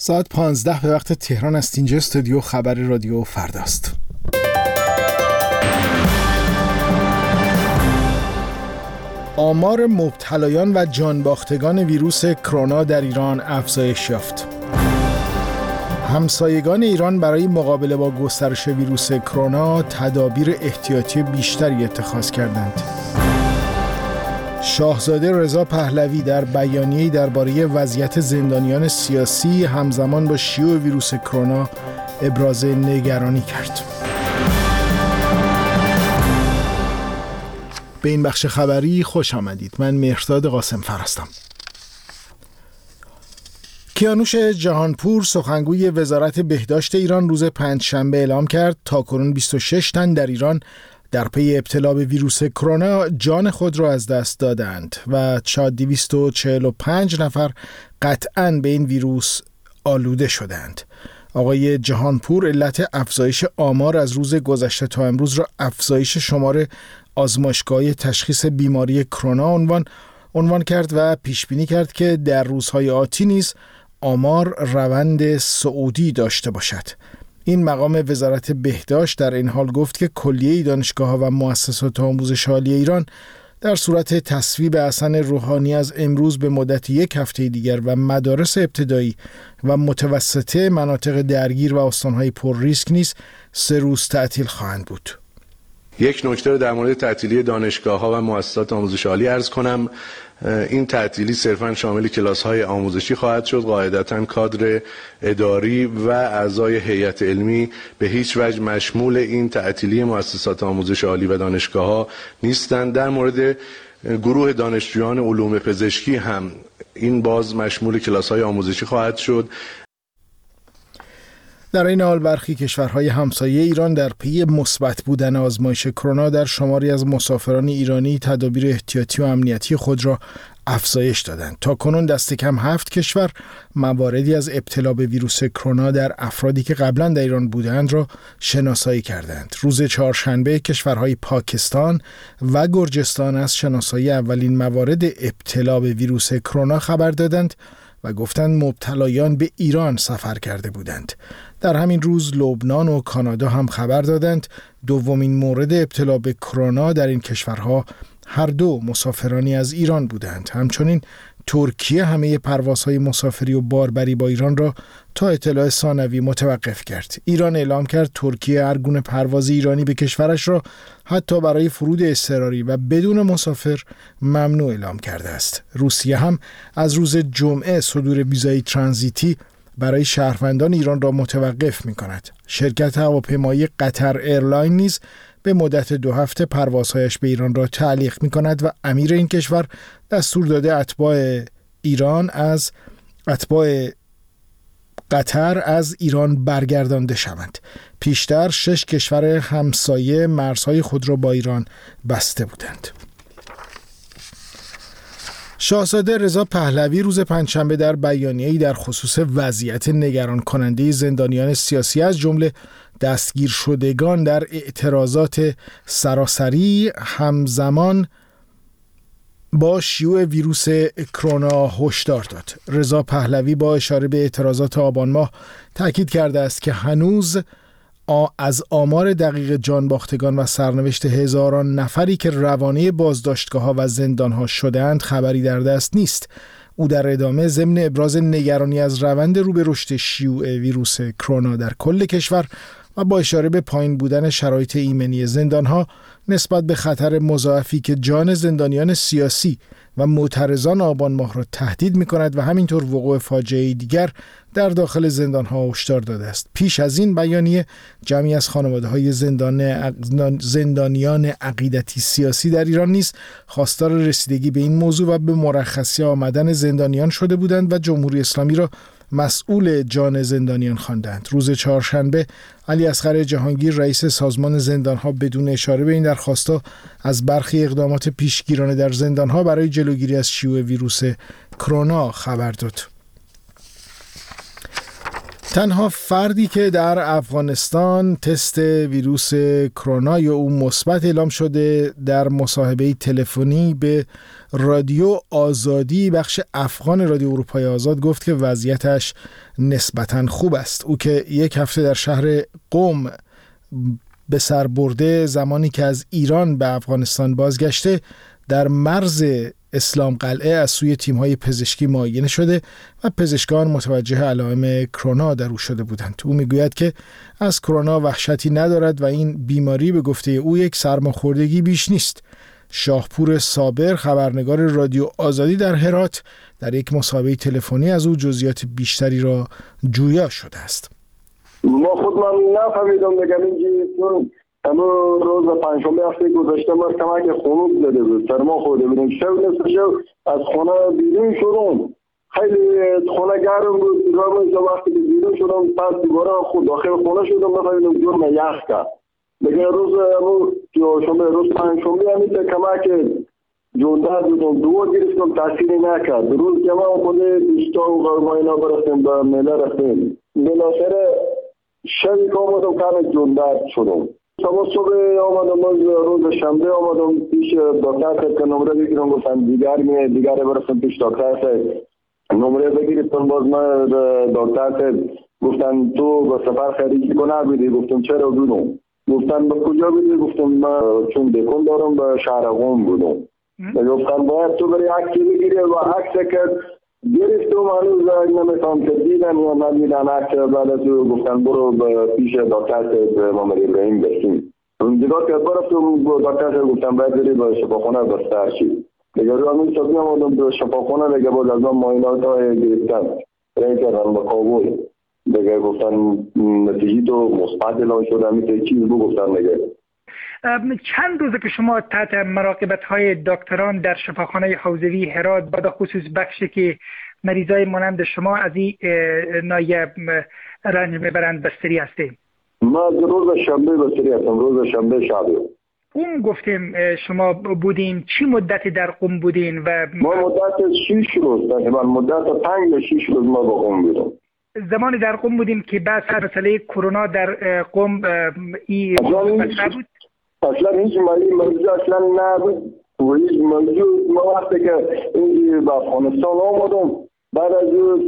ساعت 15 به وقت تهران است. اینجا استودیو خبر رادیو فرداست. آمار مبتلایان و جانباختگان ویروس کرونا در ایران افزایش یافت. همسایگان ایران برای مقابله با گسترش ویروس کرونا تدابیر احتیاطی بیشتری اتخاذ کردند. شاهزاده رضا پهلوی در بیانیه‌ای درباره وضعیت زندانیان سیاسی همزمان با شیوع ویروس کرونا ابراز نگرانی کرد. به این بخش خبری خوش آمدید. من مهرداد قاسمفر هستم. کیانوش جهانپور سخنگوی وزارت بهداشت ایران روز پنجشنبه اعلام کرد تاکنون 26 تن در ایران در پی ابتلا به ویروس کرونا جان خود را از دست دادند و 245 نفر قطعاً به این ویروس آلوده شدند. آقای جهانپور علت افزایش آمار از روز گذشته تا امروز را افزایش شمار آزمایشگاه‌های تشخیص بیماری کرونا عنوان کرد و پیش بینی کرد که در روزهای آتی نیز آمار روند صعودی داشته باشد. این مقام وزارت بهداشت در این حال گفت که کلیه دانشگاه‌ها و مؤسسات آموزش عالی ایران در صورت تصویب حسن روحانی از امروز به مدت یک هفته دیگر و مدارس ابتدایی و متوسطه مناطق درگیر و استان‌های پر ریسک نیز 3 روز تعطیل خواهند بود. یک نکته رو در مورد تعطیلی دانشگاه‌ها و مؤسسات آموزش عالی عرض کنم. این تعطیلی صرفاً شامل کلاس‌های آموزشی خواهد شد. قاعدتاً کادر اداری و اعضای هیئت علمی به هیچ وجه مشمول این تعطیلی مؤسسات آموزش عالی و دانشگاه‌ها نیستند. در مورد گروه دانشجویان علوم پزشکی هم این باز مشمول کلاس‌های آموزشی خواهد شد. در این حال برخی کشورهای همسایه ایران در پی مثبت بودن آزمایش کرونا در شماری از مسافران ایرانی تدابیر احتیاطی و امنیتی خود را افزایش دادند. تاکنون دست کم 7 کشور مواردی از ابتلا به ویروس کرونا در افرادی که قبلا در ایران بودند را شناسایی کردند. روز چهارشنبه کشورهای پاکستان و گرجستان از شناسایی اولین موارد ابتلا به ویروس کرونا خبر دادند و گفتند مبتلایان به ایران سفر کرده بودند. در همین روز لبنان و کانادا هم خبر دادند دومین مورد ابتلا به کرونا در این کشورها هر دو مسافرانی از ایران بودند. همچنین ترکیه همه پروازهای مسافری و باربری با ایران را تا اطلاع ثانوی متوقف کرد. ایران اعلام کرد ترکیه هر گونه پرواز ایرانی به کشورش را حتی برای فرود اضطراری و بدون مسافر ممنوع اعلام کرده است. روسیه هم از روز جمعه صدور ویزای ترانزیتی برای شهروندان ایران را متوقف می کند. شرکت هواپیمایی قطر ایرلاین نیز به مدت 2 هفته پروازهایش به ایران را تعلیق می کند و امیر این کشور دستور داده اتباع قطر از ایران برگردانده شوند. پیشتر 6 کشور همسایه مرزهای خود را با ایران بسته بودند. شاهزاده رضا پهلوی روز پنجشنبه در بیانیه‌ای در خصوص وضعیت نگران کننده زندانیان سیاسی از جمله دستگیر شدگان در اعتراضات سراسری همزمان با شیوع ویروس کرونا هشدار داد. رضا پهلوی با اشاره به اعتراضات آبان ماه تاکید کرده است که هنوز از آمار دقیق جانباختگان و سرنوشت هزاران نفری که روانه بازداشتگاه‌ها و زندان‌ها شدند خبری در دست نیست. او در ادامه ضمن ابراز نگرانی از روند رو به رشد شیوع ویروس کرونا در کل کشور و با اشاره به پایین بودن شرایط ایمنی زندان‌ها نسبت به خطر مضاعفی که جان زندانیان سیاسی و معترضان آبان ماه را تهدید می‌کند و همینطور وقوع فاجعه دیگر در داخل زندان‌ها هشدار داده است. پیش از این بیانیه جمعی از خانواده‌های زندانیان عقیدتی سیاسی در ایران نیز خواستار رسیدگی به این موضوع و به مرخصی آمدن زندانیان شده بودند و جمهوری اسلامی را مسئول جان زندانیان خواندند. روز چهارشنبه علی اصغر جهانگیر رئیس سازمان زندانها بدون اشاره به این درخواست‌ها از برخی اقدامات پیشگیرانه در زندانها برای جلوگیری از شیوع ویروس کرونا خبر داد. تنها فردی که در افغانستان تست ویروس کرونا یا او مثبت اعلام شده در مصاحبه تلفنی به رادیو آزادی بخش افغان رادیو اروپای آزاد گفت که وضعیتش نسبتاً خوب است. او که یک هفته در شهر قم به سر برده زمانی که از ایران به افغانستان بازگشته در مرز اسلام قلعه از سوی تیم‌های پزشکی معاینه شده و پزشکان متوجه علائم کرونا در او شده بودند. او میگوید که از کرونا وحشتی ندارد و این بیماری به گفته او یک سرماخوردگی بیش نیست. شاهپور صابر خبرنگار رادیو آزادی در هرات در یک مصاحبه تلفنی از او جزئیات بیشتری را جویا شده است. ما خود من نفهمیدم بگم اینجا اما روز پنجشنبه هفته گذشته ما کمک خنک زده بود، سرما خورده بودیم. شب نصف شب از خانه بیرون شدم، خیلی خانه گرم بود. وقتی که بیرون شدم پس دوباره خود داخل خانه شدم نفهمیدم جرم یخ کرد. دیگه روز روز پنجشنبه همیشه کمک جونده بودم، دو گرفتم تاثیری نکرد. روز که ما خود بیشتر و غرماینا برفتیم به میله رفتیم، بالاخره شبی که آمدم کم جونده شدم. صبح آمدم از روز شنبه آمدم پیش دکتر که نمره بگیرم، گفتن دیگر برسم پیش دکتر نمره بگیرم. باز من دکتر گفتن تو به سفر خریجی کنه بیدی. گفتم چرا بودم؟ گفتن به کجا بیدی؟ گفتم من چون دکون دارم به شهر قم بودم. گفتن باید تو بری عکسی بگیری و عکس که گرفتم هنوز نمیتونم که دیدن یا ندیدن عکس. بعد تو گفتن برو پیش دکتر محمد ابراهیم بشین. دیگه که برفتم دکتر گفتن باید بری به شفاخانه بستر شی. دیگه رو همین صبحی آمدم به شفاخانه، دیگه باز از من معاینات های گرفتن رنگ کردن به کابل. دیگه گفتن نتیجه تو مثبت اعلام شده، همیشه چیز گفتن. دیگه چند روزه که شما تحت مراقبت های دکتران در شفاخانه حوزوی هرات با خصوص بخشی که مریضای مانند شما از این نایب رنج میبرند بستری هستیم؟ ما روز شنبه بستری هستم، روز شنبه شبه. قم گفتیم شما بودین، چی مدتی در قم بودین؟ و ما مدت 6 روز، تقریبا مدت 5 تا 6 روز ما با قم بودم. زمانی در قم بودیم که بعد مسئله کرونا در قم این بود؟ اصلا هیچ مریض اصلا نبود و هیچ موجود. ما وقتی که این به افغانستان آمدم بعد از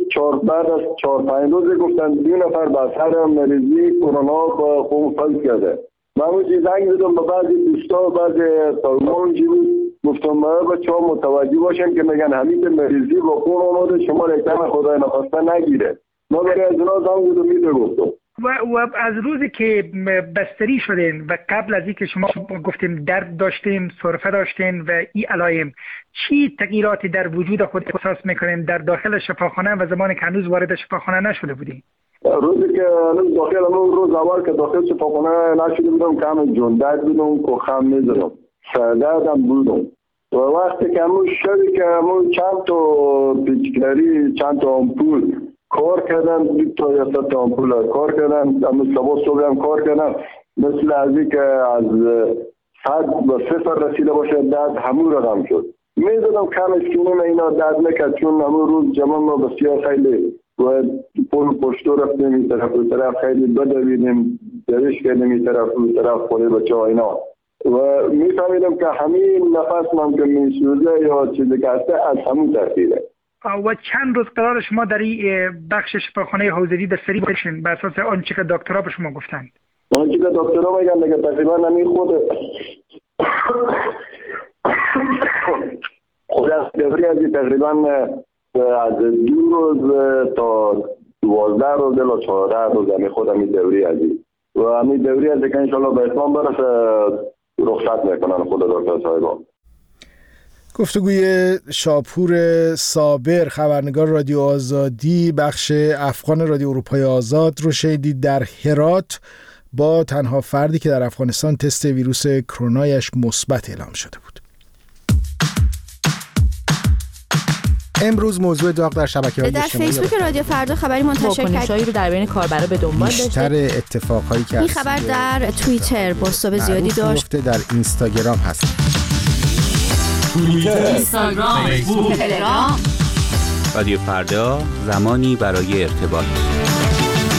4-5 روز گفتن 2 نفر به سر مریضی کرونا با قم فوت کرده. من اونجا زنگ زدم به بعضی دوستا و بعضی تایمان بود، گفتم ما بچه‌ها متوجه باشن که میگن همین مریضی با قم آمده، شما رقم خدای نخواسته نگیره. ما برای از اونا زنگ زدم میده گفتم. و از روزی که بستری شدین و قبل از اینکه شما گفتیم درد داشتیم، سرفه داشتین و این علائم، چی تغییراتی در وجود خود احساس میکنین در داخل شفاخانه و زمانی که هنوز وارد شفاخانه نشده بودین؟ روزی که هنوز داخل روز اول که داخل شفاخانه نشده بودم کم جندت بودم که خم میزدم، سردردم بودم. و وقتی که همون شبی که همون چند تا پیچکاری، چند تا آمپول کار کردن، 2 تا یا 3 تا آمپول کار کردن، همون صبح هم کار کردن، مثل از این که از 100 به 0 رسیده باشه درد همون رقم شد. میزدم کم اسکینیم اینا درد نکرد، چون همون روز جمع ما بسیار خیلی و پشتو رفتیم این طرف خیلی بدویدیم، درش کردیم این طرف خونه بچه ها اینا و میفهمیدم که همین نفس من که میسوزه یا چیزی که هسته از همون ترتیبه. و چند روز قرار شما در این بخش شفاخانه حوزوی بستری باشین بر اساس آنچه که دکترها به شما گفتند؟ آنچه که دکترها میگن دیگه تقریبا همین خود از دوری از تقریبا از 2 روز تا 12 روز یا 14 روز همین خود همین دوری از و همین دوری از که انشالله به اتمام برسه رخصت میکنن خود دکتر صاحبان. گفتگوی شاپور صابر خبرنگار رادیو آزادی بخش افغان رادیو اروپای آزاد رو شنیدید در هرات با تنها فردی که در افغانستان تست ویروس کرونایش مثبت اعلام شده بود. امروز موضوع داغ در شبکه‌های اجتماعی در فیسبوک رادیو فردا خبری منتشر کرد رو در بین کاربرا به دنبال داشته. بیشتر اتفاقهایی که این خبر در توییتر بازتاب زیادی داشت. در اینستاگرام هست. توییتر، اینستاگرام، فیسبوک، تلگرام. رادیو فردا، زمانی برای ارتباط.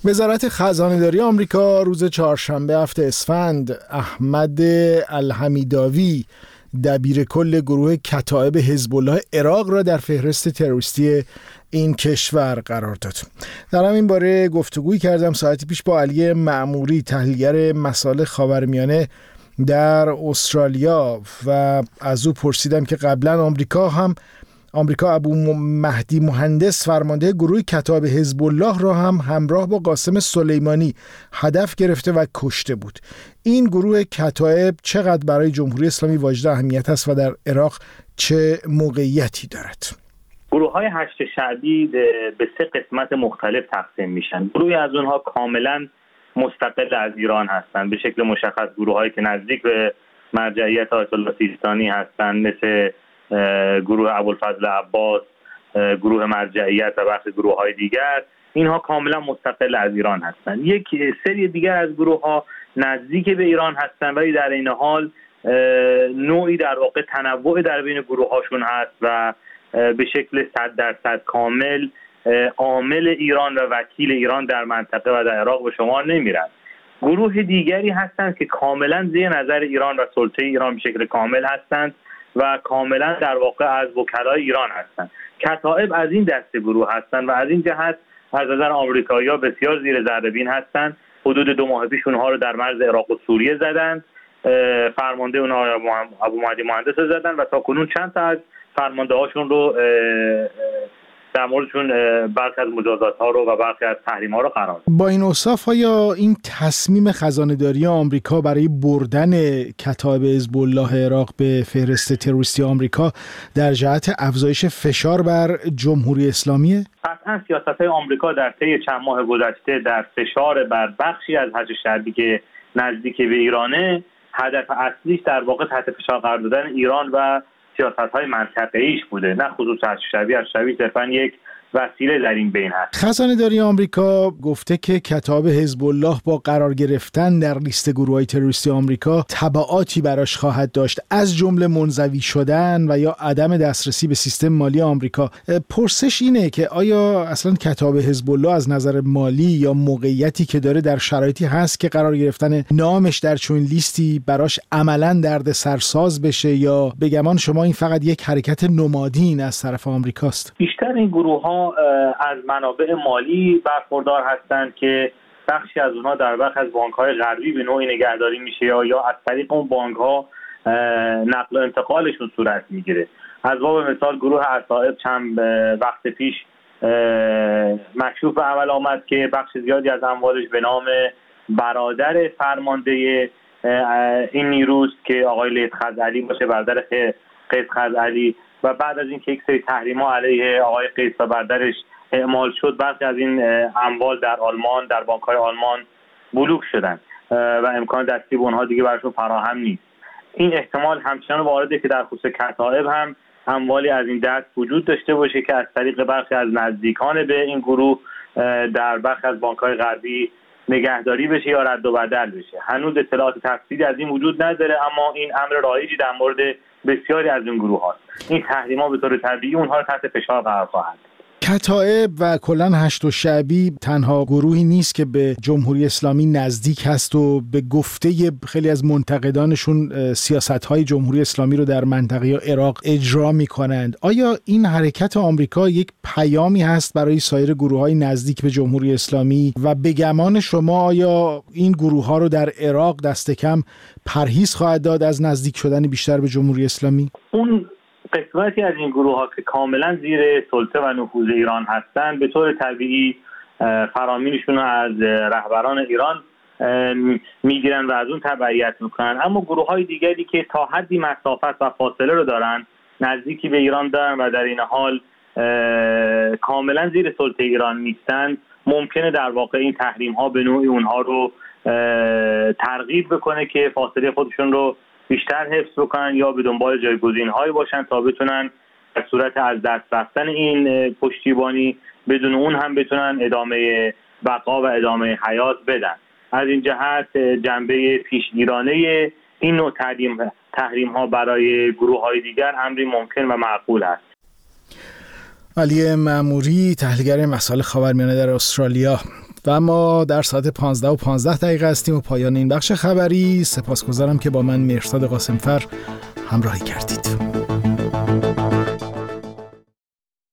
وزارت خزانه‌داری آمریکا روز چهارشنبه هفته اسفند احمد الحمیداوی دبیر کل گروه کتائب حزب الله عراق را در فهرست تروریستی این کشور قرار داد. در همین باره گفتگوی کردم ساعتی پیش با علی معموری، تحلیلگر مسائل خاورمیانه در استرالیا، و از او پرسیدم که قبلا آمریکا ابو مهدی مهندس فرمانده گروه کتائب حزب الله را هم همراه با قاسم سلیمانی هدف گرفته و کشته بود. این گروه کتائب چقدر برای جمهوری اسلامی واجد اهمیت است و در عراق چه موقعیتی دارد؟ گروه‌های هشت شعبی به 3 قسمت مختلف تقسیم میشن. گروهی از اونها کاملا مستقل از ایران هستند، به شکل مشخص گروه‌هایی که نزدیک به مرجعیت آیت الله سیستانی هستند، مثل گروه ابوالفضل عباس، گروه مرجعیت و بخش گروه‌های دیگر. اینها کاملا مستقل از ایران هستند. یک سری دیگر از گروه‌ها نزدیک به ایران هستند ولی در این حال نوعی در واقع تنوع در بین گروه‌هاشون هست و به شکل 100% کامل عامل ایران و وکیل ایران در منطقه و در عراق به شمار نمیرند. گروه دیگری هستند که کاملا زیر نظر ایران و سلطه ایران به شکل کامل هستند و کاملا در واقع از وکلای ایران هستند. کتائب از این دسته گروه هستند و از این جهت از نظر آمریکایی‌ها بسیار زیر ذره بین هستند. حدود 2 ماه پیش اونها رو در مرز عراق و سوریه زدند، فرمانده اونها ابو مهدی مهندس رو زدند و تا کنون چند تا از فرمانده هاشون رو در موردشون برخی از مجازات ها رو و برخی از تحریم ها رو قرار داد. با این اوصاف آیا این تصمیم خزانه‌داری آمریکا برای بردن کتائب حزب الله عراق به فهرست تروریستی آمریکا در جهت افزایش فشار بر جمهوری اسلامیه؟ قطعا سیاست‌های آمریکا در طی چند ماه گذشته در فشار بر بخشی از هشت شعبی که نزدیک به ایرانه، هدف اصلیش در واقع تحت فشار قرار دادن ایران و سیاست‌های منطقه‌ایش بوده، نه خصوص از شبیه صرفاً یک وسیله در این بین هست. خزانه‌داری آمریکا گفته که کتائب حزب الله با قرار گرفتن در لیست گروه‌های تروریستی آمریکا تبعاتی براش خواهد داشت، از جمله منزوی شدن و یا عدم دسترسی به سیستم مالی آمریکا. پرسش اینه که آیا اصلا کتائب حزب الله از نظر مالی یا موقعیتی که داره در شرایطی هست که قرار گرفتن نامش در چون لیستی براش عملاً دردسرساز بشه، یا به گمان شما این فقط یک حرکت نمادین از طرف آمریکاست؟ بیشتر این گروه‌ها از منابع مالی برخوردار هستند که بخشی از اونها در بخش از بانک‌های غربی به نوعی نگهداری میشه یا از طریق اون بانک‌ها نقل و انتقالشون صورت میگیره. از باب مثال گروه عصائب چند وقت پیش مکشوف به عمل آمد که بخش زیادی از اموالش به نام برادر فرمانده این نیروست که آقای لیث خزعلی باشه، برادر قیس خزعلی، و بعد از اینکه یک سری تحریم‌ها علیه آقای قیس و برادرش اعمال شد، برخی از این اموال در آلمان در بانک‌های آلمان بلوک شدن و امکان دستی به اونها دیگه براشون فراهم نیست. این احتمال همچنان وارده که در خصوص کتائب هم اموالی از این دست وجود داشته باشه که از طریق برخی از نزدیکان به این گروه در برخی از بانک‌های غربی نگهداری بشه یا رد و بدل بشه. هنوز اطلاعات تفصیلی از این وجود نداره، اما این امر رایجی در مورد بسیاری از این گروه هاست. این تحریم‌ها به طور طبیعی اونها رو تحت فشار قرار خواهد. کتائب و کلاً هشت شعبی تنها گروهی نیست که به جمهوری اسلامی نزدیک هست و به گفته خیلی از منتقدانشون سیاست‌های جمهوری اسلامی رو در منطقه یا عراق اجرا می‌کنند. آیا این حرکت آمریکا یک پیامی هست برای سایر گروه‌های نزدیک به جمهوری اسلامی و به گمان شما آیا این گروه‌ها رو در عراق دست کم پرهیز خواهد داد از نزدیک شدن بیشتر به جمهوری اسلامی؟ اون قسمتی از این گروه‌ها که کاملا زیر سلطه و نفوذ ایران هستند به طور طبیعی فرامینشون از رهبران ایران میگیرن و از اون تبعیت میکنن، اما گروه‌های دیگری که تا حدی مسافت و فاصله رو دارن، نزدیکی به ایران دارن و در این حال کاملا زیر سلطه ایران نیستن، ممکنه در واقع این تحریم‌ها به نوعی اونها رو ترغیب بکنه که فاصله خودشون رو بیشتر حفظ بکنن یا به دنبال جایگزین‌هایی باشن تا بتونن در صورت از دست رفتن این پشتیبانی بدون اون هم بتونن ادامه بقا و ادامه حیات بدن. از این جهت جنبه پیشگیرانه این نوع تحریم‌ها برای گروه‌های دیگر امری ممکن و معقول است. علی معموری، تحلیلگر مسائل خاورمیانه در استرالیا، و ما در ساعت 15:15 هستیم و پایان این بخش خبری. سپاسگزارم که با من مهرزاد قاسمفر همراهی کردید.